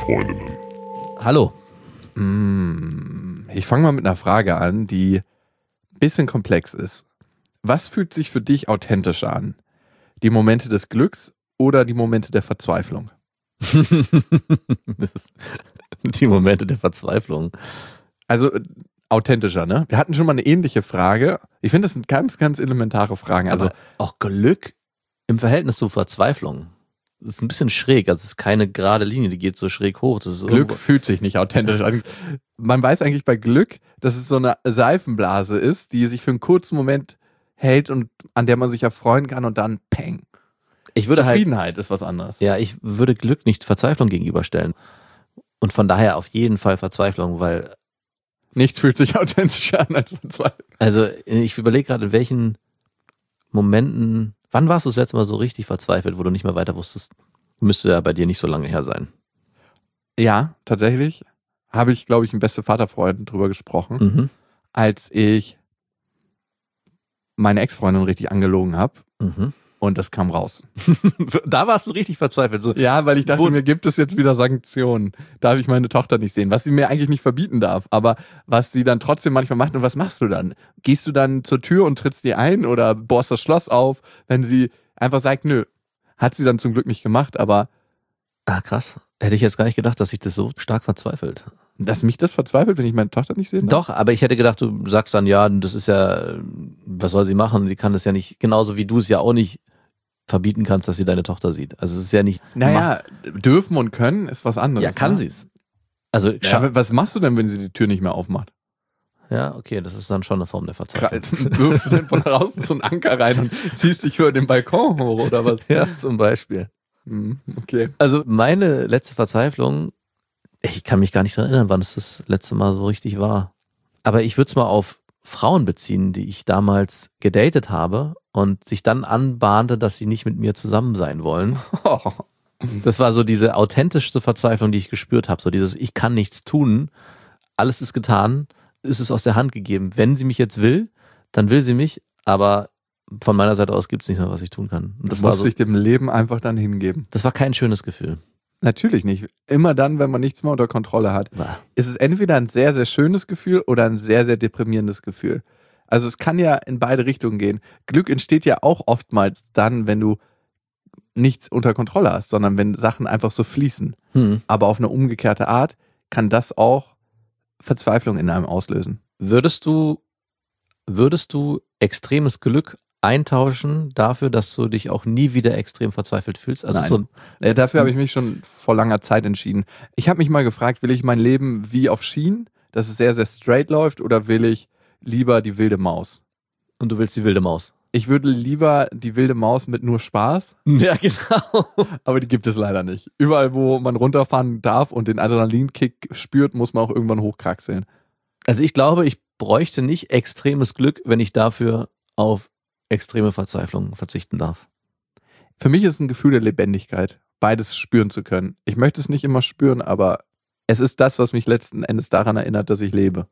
Freundinnen. Hallo. Ich fange mal mit einer Frage an, die ein bisschen komplex ist. Was fühlt sich für dich authentischer an? Die Momente des Glücks oder die Momente der Verzweiflung? Die Momente der Verzweiflung. Also authentischer, ne? Wir hatten schon mal eine ähnliche Frage. Ich finde, das sind ganz, ganz elementare Fragen. Also Aber auch Glück im Verhältnis zu Verzweiflung. Das ist ein bisschen schräg. Also es ist keine gerade Linie, die geht so schräg hoch. Das ist Glück fühlt sich nicht authentisch an. Man weiß eigentlich bei Glück, dass es so eine Seifenblase ist, die sich für einen kurzen Moment hält und an der man sich erfreuen kann und dann peng. Zufriedenheit ist was anderes. Ja, ich würde Glück nicht Verzweiflung gegenüberstellen. Und von daher auf jeden Fall Verzweiflung, weil Nichts fühlt sich authentischer an als Verzweiflung. also ich überlege gerade, in welchen Momenten, wann warst du das letzte Mal so richtig verzweifelt, wo du nicht mehr weiter wusstest? Müsste ja bei dir nicht so lange her sein. Ja, tatsächlich habe ich, glaube ich, mit beste Vaterfreunden drüber gesprochen, als ich meine Ex-Freundin richtig angelogen habe und das kam raus. Da warst du richtig verzweifelt. So, Ja, weil ich dachte, mir gibt es jetzt wieder Sanktionen. Darf ich meine Tochter nicht sehen, was sie mir eigentlich nicht verbieten darf, aber was sie dann trotzdem manchmal macht. Und was machst du dann? Gehst du dann zur Tür und trittst die ein oder bohrst das Schloss auf, wenn sie einfach sagt, nö. Hat sie dann zum Glück nicht gemacht, aber krass. Hätte ich jetzt gar nicht gedacht, dass sich das so stark verzweifelt. dass mich das verzweifelt, wenn ich meine Tochter nicht sehen darf? Doch, aber ich hätte gedacht, du sagst dann, ja, das ist ja, was soll sie machen? Sie kann das ja nicht, genauso wie du es ja auch nicht verbieten kannst, dass sie deine Tochter sieht. Also es ist ja nicht... Naja, dürfen und können ist was anderes. Ja, kann ne? sie es. Also, Ja, was machst du denn, wenn sie die Tür nicht mehr aufmacht? ja, okay, das ist dann schon eine Form der Verzweiflung. Wirfst du denn von draußen so einen Anker rein und ziehst dich über den Balkon hoch oder was? Ja, zum Beispiel. Okay. Also meine letzte Verzweiflung, ich kann mich gar nicht daran erinnern, wann es das letzte Mal so richtig war. Aber ich würde es mal auf Frauen beziehen, die ich damals gedatet habe und sich dann anbahnte, dass sie nicht mit mir zusammen sein wollen. Das war so diese authentischste Verzweiflung, die ich gespürt habe. So dieses, ich kann nichts tun, alles ist getan, ist es aus der Hand gegeben. Wenn sie mich jetzt will, dann will sie mich, aber von meiner Seite aus gibt es nicht mehr, was ich tun kann. Und Das muss sich dem Leben einfach dann hingeben. das war kein schönes Gefühl. Natürlich nicht. Immer dann, wenn man nichts mehr unter Kontrolle hat, ist es entweder ein sehr, sehr schönes Gefühl oder ein sehr, sehr deprimierendes Gefühl. Also es kann ja in beide Richtungen gehen. Glück entsteht ja auch oftmals dann, wenn du nichts unter Kontrolle hast, sondern wenn Sachen einfach so fließen. Aber auf eine umgekehrte Art kann das auch Verzweiflung in einem auslösen. Würdest du extremes Glück eintauschen dafür, dass du dich auch nie wieder extrem verzweifelt fühlst? Also Nein. Dafür habe ich mich schon vor langer Zeit entschieden. Ich habe mich mal gefragt, will ich mein Leben wie auf Schienen, dass es sehr, sehr straight läuft, oder will ich lieber die wilde Maus? Und du willst die wilde Maus? Ich würde lieber die wilde Maus mit nur Spaß, Ja, genau. aber die gibt es leider nicht. Überall, wo man runterfahren darf und den Adrenalinkick spürt, muss man auch irgendwann hochkraxeln. Also ich glaube, ich bräuchte nicht extremes Glück, wenn ich dafür auf extreme Verzweiflung verzichten darf. Für mich ist es ein Gefühl der Lebendigkeit, beides spüren zu können. Ich möchte es nicht immer spüren, aber es ist das, was mich letzten Endes daran erinnert, dass ich lebe.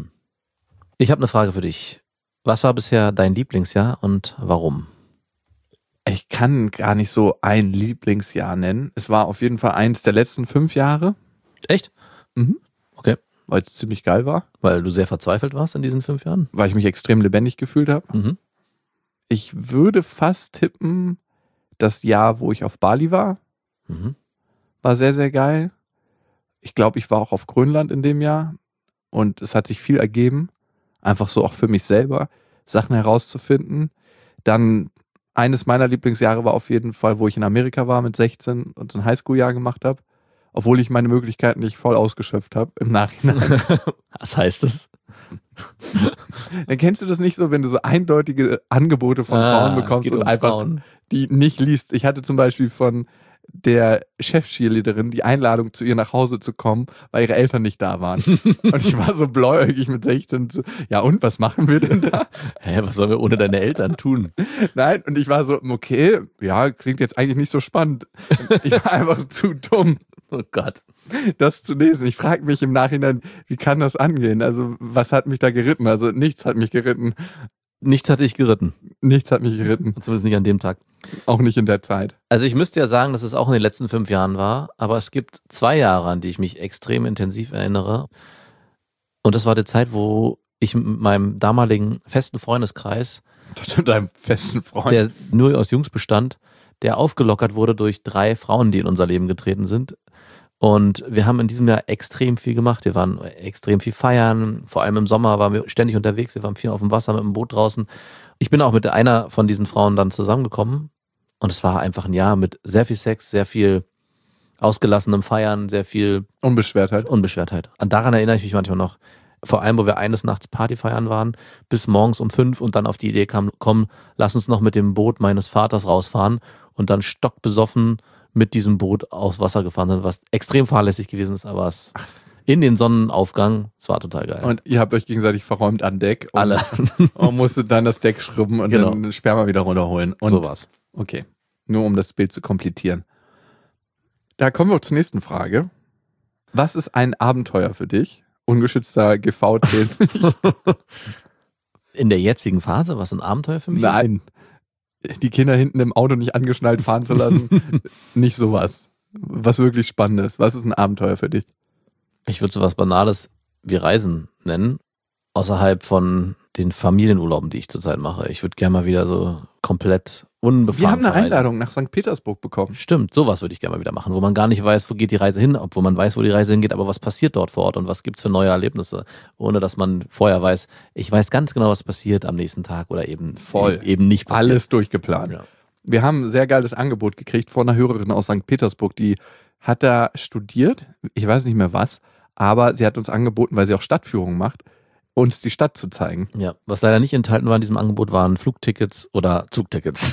Ich habe eine Frage für dich. Was war bisher dein Lieblingsjahr und warum? Ich kann gar nicht so ein Lieblingsjahr nennen. Es war auf jeden Fall eins der letzten 5 Jahre. Echt? Okay. Weil es ziemlich geil war. Weil du sehr verzweifelt warst in diesen 5 Jahren? Weil ich mich extrem lebendig gefühlt habe. Ich würde fast tippen, das Jahr, wo ich auf Bali war, war sehr, sehr geil. Ich glaube, ich war auch auf Grönland in dem Jahr und es hat sich viel ergeben. Einfach so auch für mich selber, Sachen herauszufinden. Dann eines meiner Lieblingsjahre war auf jeden Fall, wo ich in Amerika war mit 16 und so ein Highschool-Jahr gemacht habe. Obwohl ich meine Möglichkeiten nicht voll ausgeschöpft habe im Nachhinein. Was heißt das? Dann kennst du das nicht so, wenn du so eindeutige Angebote von Frauen bekommst und einfach die nicht liest. Ich hatte zum Beispiel von der Chef-Cheerleaderin die Einladung, zu ihr nach Hause zu kommen, weil ihre Eltern nicht da waren. Und ich war so blauäugig mit 16. So, ja und, was machen wir denn da? Was sollen wir ohne deine Eltern tun? Nein, und ich war so, okay, ja, klingt jetzt eigentlich nicht so spannend. Ich war einfach zu dumm. Oh Gott. Das zu lesen. Ich frage mich im Nachhinein, wie kann das angehen? Also, was hat mich da geritten? Also, nichts hat mich geritten. Nichts hat dich geritten. Nichts hat mich geritten. Zumindest nicht an dem Tag. Auch nicht in der Zeit. Also ich müsste ja sagen, dass es auch in den letzten 5 Jahren war, aber es gibt 2 Jahre, an die ich mich extrem intensiv erinnere. Und das war die Zeit, wo ich mit meinem damaligen festen Freundeskreis, deinem festen Freund, der nur aus Jungs bestand, der aufgelockert wurde durch 3 Frauen, die in unser Leben getreten sind. Und wir haben in diesem Jahr extrem viel gemacht. Wir waren extrem viel feiern. Vor allem im Sommer waren wir ständig unterwegs. Wir waren viel auf dem Wasser mit dem Boot draußen. Ich bin auch mit einer von diesen Frauen dann zusammengekommen. Und es war einfach ein Jahr mit sehr viel Sex, sehr viel ausgelassenem Feiern, sehr viel Unbeschwertheit. Und daran erinnere ich mich manchmal noch. Vor allem, wo wir eines Nachts Party feiern waren, bis morgens um 5 und dann auf die Idee kam, komm, lass uns noch mit dem Boot meines Vaters rausfahren und dann stockbesoffen mit diesem Boot aufs Wasser gefahren sind, was extrem fahrlässig gewesen ist, aber es in den Sonnenaufgang, es war total geil. Und ihr habt euch gegenseitig verräumt an Deck. Alle. Und musstet dann das Deck schrubben und dann den Sperma wieder runterholen. Und so war's. Okay, nur um das Bild zu komplettieren. Da kommen wir zur nächsten Frage. Was ist ein Abenteuer für dich? Ungeschützter GV zählt nicht. In der jetzigen Phase, was ein Abenteuer für mich? Nein. Die Kinder hinten im Auto nicht angeschnallt fahren zu lassen. Nicht sowas. Was wirklich Spannendes. Was ist ein Abenteuer für dich? Ich würde sowas Banales wie Reisen nennen. Außerhalb von den Familienurlauben, die ich zurzeit mache. Ich würde gerne mal wieder so komplett unbefangen Wir haben eine verreisen. Einladung nach St. Petersburg bekommen. Stimmt, sowas würde ich gerne mal wieder machen, wo man gar nicht weiß, wo geht die Reise hin, obwohl man weiß, wo die Reise hingeht, aber was passiert dort vor Ort und was gibt es für neue Erlebnisse, ohne dass man vorher weiß, ich weiß ganz genau, was passiert am nächsten Tag oder eben nicht passiert. Alles durchgeplant. Ja. Wir haben ein sehr geiles Angebot gekriegt von einer Hörerin aus St. Petersburg, die hat da studiert, ich weiß nicht mehr was, aber sie hat uns angeboten, weil sie auch Stadtführungen macht, uns die Stadt zu zeigen. Ja, was leider nicht enthalten war in diesem Angebot, waren Flugtickets oder Zugtickets.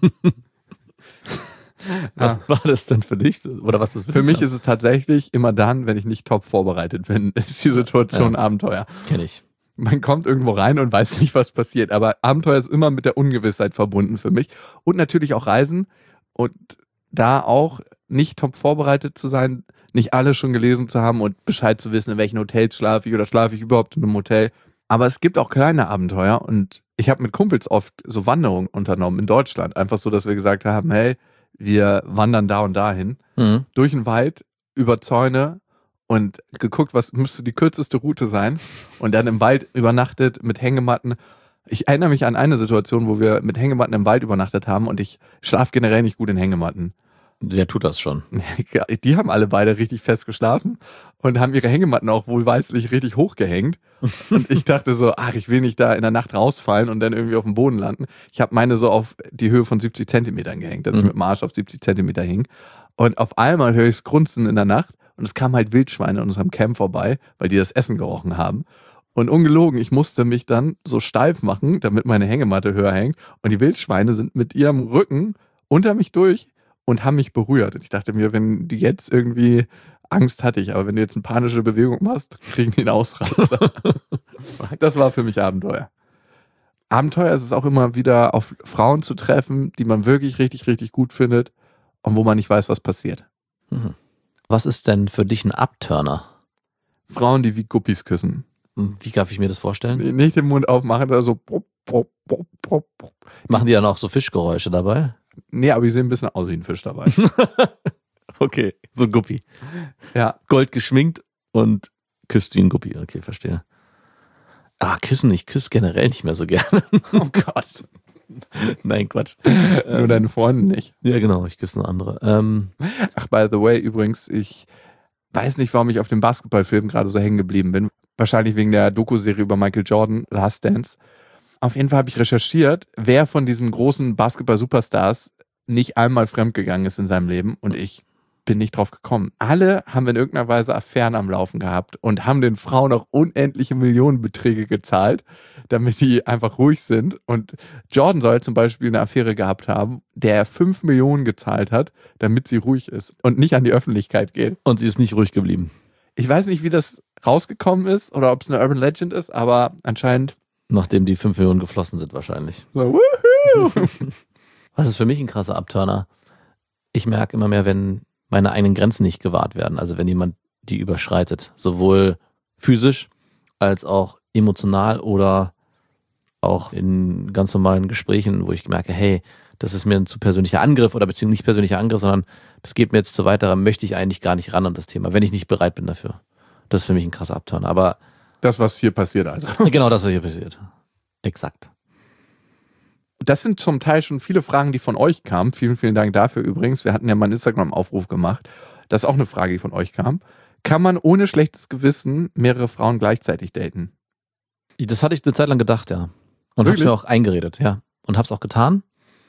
Was war das denn für dich? Oder was ist für mich ist es tatsächlich immer dann, wenn ich nicht top vorbereitet bin, ist die Situation Abenteuer. Kenn ich. Man kommt irgendwo rein und weiß nicht, was passiert. Aber Abenteuer ist immer mit der Ungewissheit verbunden für mich. Und natürlich auch Reisen. Und da auch nicht top vorbereitet zu sein, nicht alles schon gelesen zu haben und Bescheid zu wissen, in welchen Hotels schlafe ich oder schlafe ich überhaupt in einem Hotel. Aber es gibt auch kleine Abenteuer. Und ich habe mit Kumpels oft so Wanderungen unternommen in Deutschland. Einfach so, dass wir gesagt haben, hey, wir wandern da und dahin. Durch den Wald, über Zäune und geguckt, was müsste die kürzeste Route sein. Und dann im Wald übernachtet mit Hängematten. Ich erinnere mich an eine Situation, wo wir mit Hängematten im Wald übernachtet haben und ich schlafe generell nicht gut in Hängematten. Der tut das schon. Ja, die haben alle beide richtig fest geschlafen und haben ihre Hängematten auch wohlweislich richtig hochgehängt. Und ich dachte so, ich will nicht da in der Nacht rausfallen und dann irgendwie auf dem Boden landen. Ich habe meine so auf die Höhe von 70 Zentimetern gehängt, dass ich mit dem Arsch auf 70 Zentimeter hing. Und auf einmal höre ich es grunzen in der Nacht und es kamen halt Wildschweine in unserem Camp vorbei, weil die das Essen gerochen haben. Und ungelogen, ich musste mich dann so steif machen, damit meine Hängematte höher hängt. Und die Wildschweine sind mit ihrem Rücken unter mich durch und haben mich berührt. Und ich dachte mir, wenn die jetzt irgendwie, Angst hatte ich, aber wenn du jetzt eine panische Bewegung machst, kriegen die einen Ausraster. Das war für mich Abenteuer. Abenteuer ist es auch immer wieder, auf Frauen zu treffen, die man wirklich richtig, richtig gut findet und wo man nicht weiß, was passiert. Was ist denn für dich ein Upturner? Frauen, die wie Guppies küssen. Wie darf ich mir das vorstellen? Nicht den Mund aufmachen, also Machen die dann auch so Fischgeräusche dabei? Nee, aber die sehen ein bisschen aus wie ein Fisch dabei. Okay, so Guppi. Ja. Gold geschminkt und küsst wie ein Guppi. Okay, verstehe. Küssen, ich küsse generell nicht mehr so gerne. Oh Gott. Nein, Quatsch. Nur deine Freunde nicht. Ja, genau, ich küsse nur andere. By the way, übrigens, ich weiß nicht, warum ich auf dem Basketballfilm gerade so hängen geblieben bin. Wahrscheinlich wegen der Doku-Serie über Michael Jordan, Last Dance. Auf jeden Fall habe ich recherchiert, wer von diesen großen Basketball-Superstars nicht einmal fremdgegangen ist in seinem Leben und ich bin nicht drauf gekommen. Alle haben in irgendeiner Weise Affären am Laufen gehabt und haben den Frauen auch unendliche Millionenbeträge gezahlt, damit die einfach ruhig sind. Und Jordan soll zum Beispiel eine Affäre gehabt haben, der 5 Millionen gezahlt hat, damit sie ruhig ist und nicht an die Öffentlichkeit geht. Und sie ist nicht ruhig geblieben. Ich weiß nicht, wie das rausgekommen ist oder ob es eine Urban Legend ist, aber anscheinend. Nachdem die 5 Millionen geflossen sind wahrscheinlich. So, woohoo! Was ist für mich ein krasser Upturner? Ich merke immer mehr, wenn meine eigenen Grenzen nicht gewahrt werden. Also wenn jemand die überschreitet. Sowohl physisch als auch emotional oder auch in ganz normalen Gesprächen, wo ich merke, hey, das ist mir ein zu persönlicher Angriff oder beziehungsweise nicht persönlicher Angriff, sondern das geht mir jetzt zu weit, da möchte ich eigentlich gar nicht ran an das Thema, wenn ich nicht bereit bin dafür. Das ist für mich ein krasser Abturn. Aber das, was hier passiert, also. Genau das, was hier passiert. Exakt. Das sind zum Teil schon viele Fragen, die von euch kamen. Vielen, vielen Dank dafür übrigens. Wir hatten ja mal einen Instagram-Aufruf gemacht. Das ist auch eine Frage, die von euch kam. Kann man ohne schlechtes Gewissen mehrere Frauen gleichzeitig daten? Das hatte ich eine Zeit lang gedacht, ja. Und habe es mir auch eingeredet, ja. Und habe es auch getan.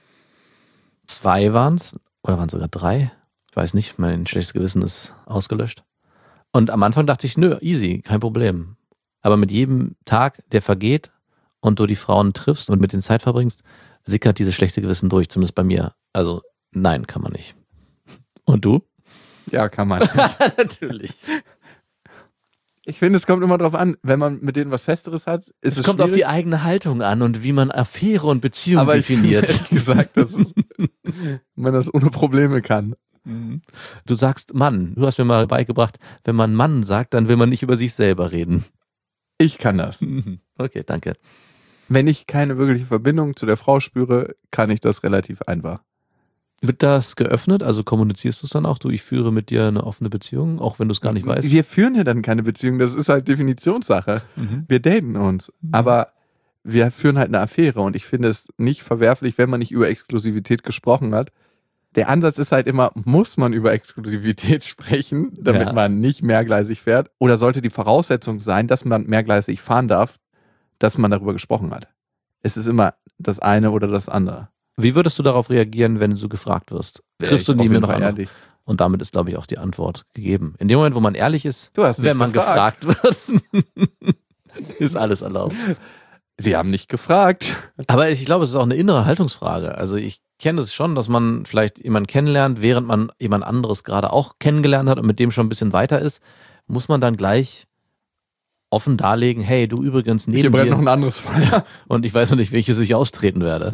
2 waren es, oder waren es sogar 3? Ich weiß nicht, mein schlechtes Gewissen ist ausgelöscht. Und am Anfang dachte ich, nö, easy, kein Problem. Aber mit jedem Tag, der vergeht und du die Frauen triffst und mit denen Zeit verbringst, sickert dieses schlechte Gewissen durch, zumindest bei mir. Also nein, kann man nicht. Und du? Ja, kann man. Natürlich. Ich finde, es kommt immer drauf an, wenn man mit denen was Festeres hat. Es kommt auf die eigene Haltung an und wie man Affäre und Beziehung definiert. Ich gesagt, dass man das ohne Probleme kann. Du sagst Mann. Du hast mir mal beigebracht, wenn man Mann sagt, dann will man nicht über sich selber reden. Ich kann das. Okay, danke. Wenn ich keine wirkliche Verbindung zu der Frau spüre, kann ich das relativ einfach. Wird das geöffnet? Also kommunizierst du es dann auch? Ich führe mit dir eine offene Beziehung, auch wenn du es gar nicht weißt? Wir führen ja dann keine Beziehung, das ist halt Definitionssache. Wir daten uns, aber wir führen halt eine Affäre und ich finde es nicht verwerflich, wenn man nicht über Exklusivität gesprochen hat. Der Ansatz ist halt immer, muss man über Exklusivität sprechen, damit man nicht mehrgleisig fährt? Oder sollte die Voraussetzung sein, dass man mehrgleisig fahren darf, dass man darüber gesprochen hat? Es ist immer das eine oder das andere. Wie würdest du darauf reagieren, wenn du gefragt wirst? Triffst du nie mehr noch ehrlich? Und damit ist, glaube ich, auch die Antwort gegeben. In dem Moment, wo man ehrlich ist, wenn man gefragt wird, ist alles erlaubt. Sie haben nicht gefragt. Aber ich glaube, es ist auch eine innere Haltungsfrage. Also ich kenne es schon, dass man vielleicht jemanden kennenlernt, während man jemand anderes gerade auch kennengelernt hat und mit dem schon ein bisschen weiter ist, muss man dann gleich offen darlegen, hey, du übrigens neben dir... Hier brennt dir, noch ein anderes Feuer. Und ich weiß noch nicht, welches ich austreten werde.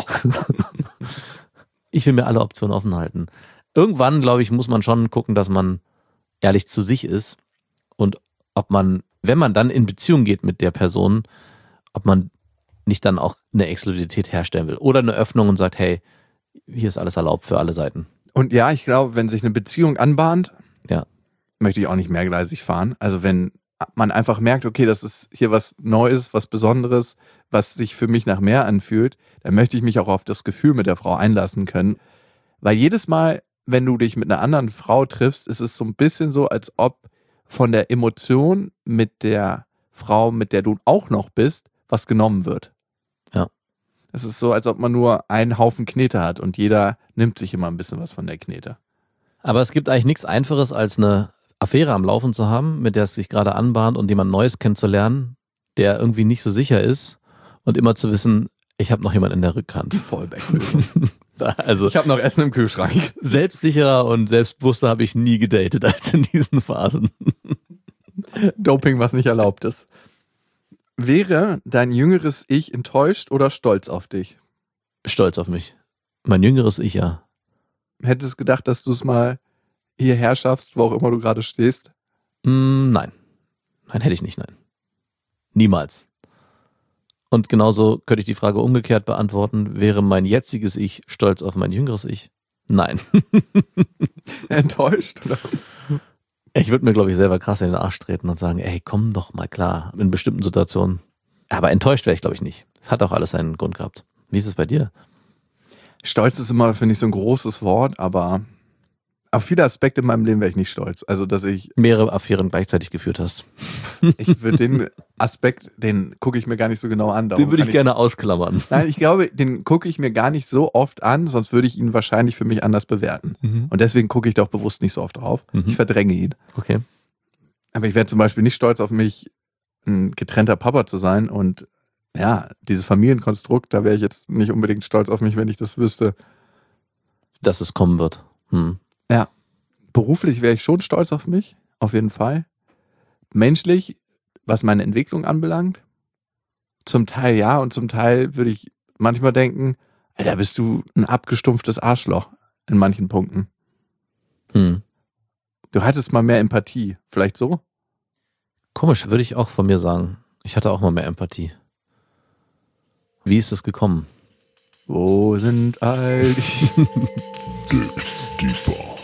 Ich will mir alle Optionen offen halten. Irgendwann, glaube ich, muss man schon gucken, dass man ehrlich zu sich ist und ob man, wenn man dann in Beziehung geht mit der Person, ob man nicht dann auch eine Exklusivität herstellen will oder eine Öffnung und sagt, hey, hier ist alles erlaubt für alle Seiten. Und ja, ich glaube, wenn sich eine Beziehung anbahnt, möchte ich auch nicht mehrgleisig fahren. Also wenn man einfach merkt, okay, das ist hier was Neues, was Besonderes, was sich für mich nach mehr anfühlt, dann möchte ich mich auch auf das Gefühl mit der Frau einlassen können. Weil jedes Mal, wenn du dich mit einer anderen Frau triffst, ist es so ein bisschen so, als ob von der Emotion mit der Frau, mit der du auch noch bist, was genommen wird. Ja. Es ist so, als ob man nur einen Haufen Knete hat und jeder nimmt sich immer ein bisschen was von der Knete. Aber es gibt eigentlich nichts Einfaches, als eine Affäre am Laufen zu haben, mit der es sich gerade anbahnt und jemand Neues kennenzulernen, der irgendwie nicht so sicher ist und immer zu wissen, ich habe noch jemanden in der Rückhand. Vollbacklösung. Also, ich habe noch Essen im Kühlschrank. Selbstsicherer und selbstbewusster habe ich nie gedatet als in diesen Phasen. Doping, was nicht erlaubt ist. Wäre dein jüngeres Ich enttäuscht oder stolz auf dich? Stolz auf mich. Mein jüngeres Ich, ja. Hättest du gedacht, dass du es mal hierher schaffst, wo auch immer du gerade stehst? Nein. Nein, hätte ich nicht, nein. Niemals. Und genauso könnte ich die Frage umgekehrt beantworten. Wäre mein jetziges Ich stolz auf mein jüngeres Ich? Nein. Enttäuscht, oder? Ich würde mir, glaube ich, selber krass in den Arsch treten und sagen, ey, komm doch mal klar, in bestimmten Situationen. Aber enttäuscht wäre ich, glaube ich, nicht. Es hat auch alles seinen Grund gehabt. Wie ist es bei dir? Stolz ist immer, finde ich, so ein großes Wort, aber auf viele Aspekte in meinem Leben wäre ich nicht stolz. Also, dass ich mehrere Affären gleichzeitig geführt hast. Ich würde den Aspekt, den gucke ich mir gar nicht so genau an. Den würde ich gerne ausklammern. Nein, ich glaube, den gucke ich mir gar nicht so oft an, sonst würde ich ihn wahrscheinlich für mich anders bewerten. Und deswegen gucke ich doch bewusst nicht so oft drauf. Ich verdränge ihn. Okay. Aber ich wäre zum Beispiel nicht stolz auf mich, ein getrennter Papa zu sein und ja, dieses Familienkonstrukt, da wäre ich jetzt nicht unbedingt stolz auf mich, wenn ich das wüsste. Dass es kommen wird. Ja, beruflich wäre ich schon stolz auf mich, auf jeden Fall. Menschlich, was meine Entwicklung anbelangt, zum Teil ja und zum Teil würde ich manchmal denken, Alter, bist du ein abgestumpftes Arschloch in manchen Punkten. Du hattest mal mehr Empathie, vielleicht so? Komisch, würde ich auch von mir sagen. Ich hatte auch mal mehr Empathie. Wie ist es gekommen? Wo sind all die... Dig deeper.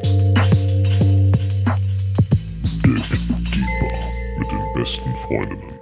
Dig deeper mit den besten Freundinnen.